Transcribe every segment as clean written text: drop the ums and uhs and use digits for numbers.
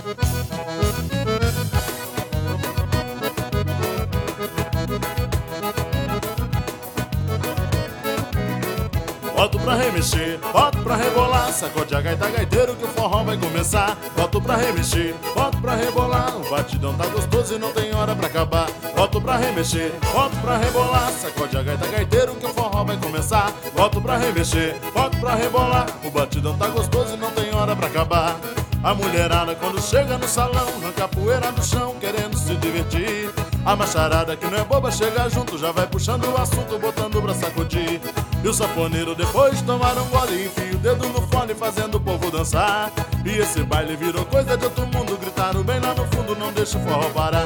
Boto pra remexer, boto pra rebolar, sacode a gaita gaiteiro que o forró vai começar. Boto pra remexer, boto pra rebolar, o batidão tá gostoso e não tem hora pra acabar. Boto pra remexer, boto pra rebolar, sacode a gaita gaiteiro que o forró vai começar. Boto pra remexer, boto pra rebolar, o batidão tá gostoso e não tem hora pra acabar. A mulherada quando chega no salão arranca a poeira do chão querendo se divertir. A macharada que não é boba chega junto, já vai puxando o assunto, botando pra sacudir. E o sanfoneiro depois de tomar um gole enfia o dedo no fone fazendo o povo dançar. E esse baile virou coisa de outro mundo, gritaram bem lá no fundo, não deixa o forró parar.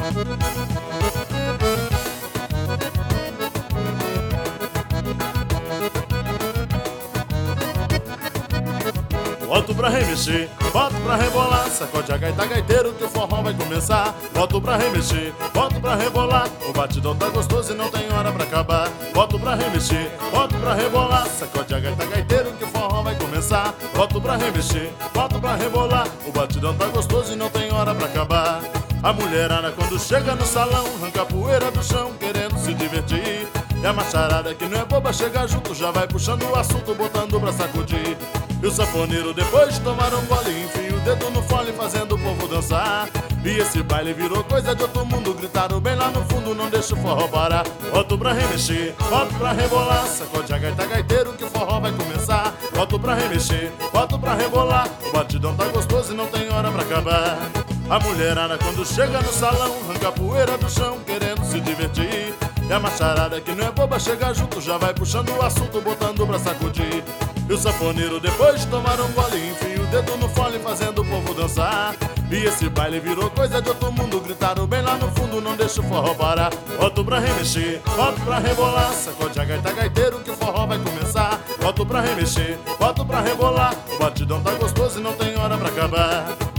Boto pra remexer, boto pra rebolar, sacode a gaita gaiteiro que o forró vai começar. Boto pra remexer, boto pra rebolar, o batidão tá gostoso e não tem hora pra acabar. Boto pra remexer, boto pra rebolar, sacode a gaita gaiteiro que o forró vai começar. Boto pra remexer, boto pra rebolar, o batidão tá gostoso e não tem hora pra acabar. A mulherada quando chega no salão arranca a poeira do chão querendo se divertir. E a macharada que não é boba chega junto, já vai puxando o assunto, botando pra sacudir. E o sanfoneiro depois de tomar um gole enfia o dedo no fole fazendo o povo dançar. E esse baile virou coisa de outro mundo, gritaram bem lá no fundo, não deixa o forró parar. Boto pra remexer, boto pra rebolar, sacode a gaita gaiteiro que o forró vai começar. Boto pra remexer, boto pra rebolar, o batidão tá gostoso e não tem hora pra acabar. A mulherada quando chega no salão arranca a poeira do chão querendo se divertir. E a macharada que não é boba chega junto, já vai puxando o assunto, botando pra sacudir. E o sanfoneiro depois de tomar um gole enfia o dedo no fole fazendo o povo dançar. E esse baile virou coisa de outro mundo, gritaram bem lá no fundo, não deixa o forró parar. Boto pra remexer, boto pra rebolar, sacode a gaita gaiteiro que o forró vai começar. Boto pra remexer, boto pra rebolar, o batidão tá gostoso e não tem hora pra acabar.